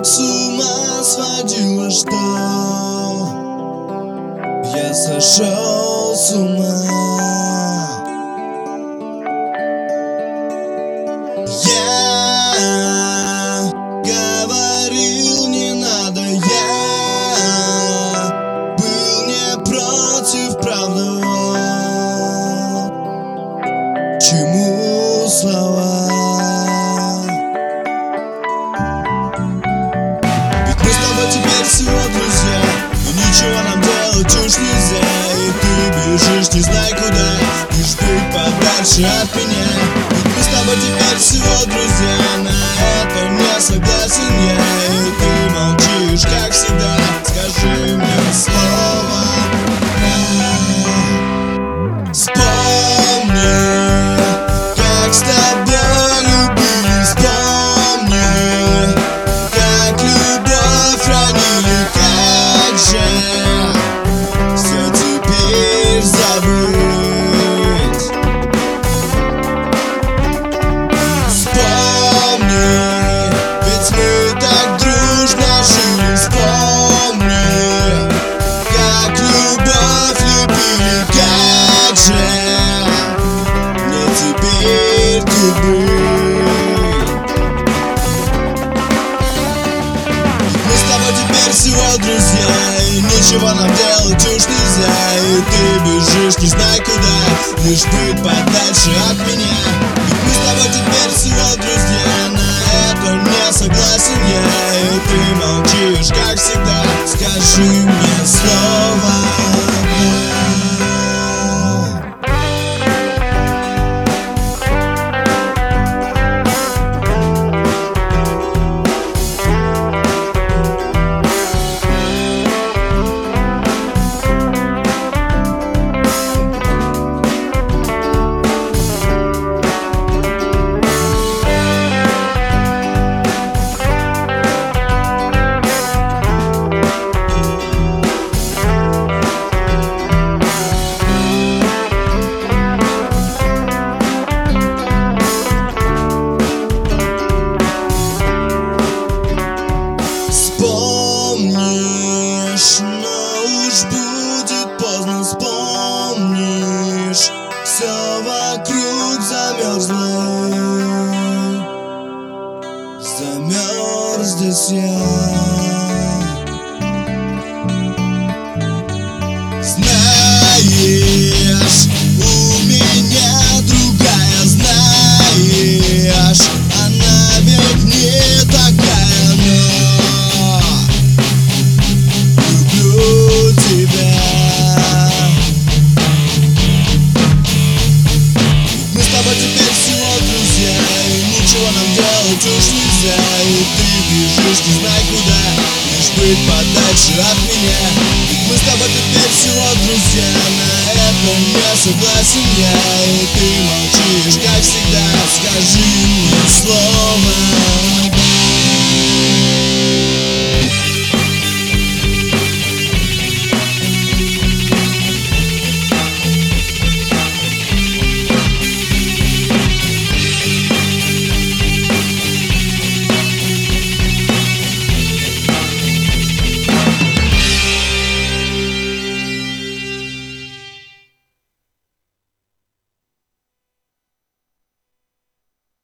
с ума сводила, что я сошел с ума. Я говорил, не надо, я был не против, правда. Чему слова? Ведь мы с тобой теперь всего друзья, и ничего нам делать уж нельзя. И ты бежишь не знай куда, лишь быть подальше от меня. Ведь мы с тобой теперь всего друзья, на это не согласен я. И ты молчишь, как всегда, скажи мне слово. Вспомни, как с тобой любили, вспомни, как любовь хранили, как же все теперь забыть. Вспомни, ведь мы так дружно жили, вспомни, как любовь любили, как же мне теперь тут быть. Мы с тобой теперь всего друзья, и ничего нам делать уж нельзя. И ты бежишь не знай куда, лишь быть подальше от меня. Ведь мы с тобой теперь всего друзья, на это не согласен я. И ты молчишь, как всегда, скажи мне слово. Вспомнишь, но уж будет поздно, вспомнишь, все вокруг замерзло, замерз здесь я. Знаешь, у меня другая, знаешь, она ведь не такая, но люблю тебя. Мы с тобой теперь всего друзья, и ничего нам делать уж нельзя. И ты бежишь не знай куда, лишь быть подальше от меня. Ведь мы с тобой теперь всего друзья, на это не согласен я. И ты молчишь, как всегда, скажи мне слово.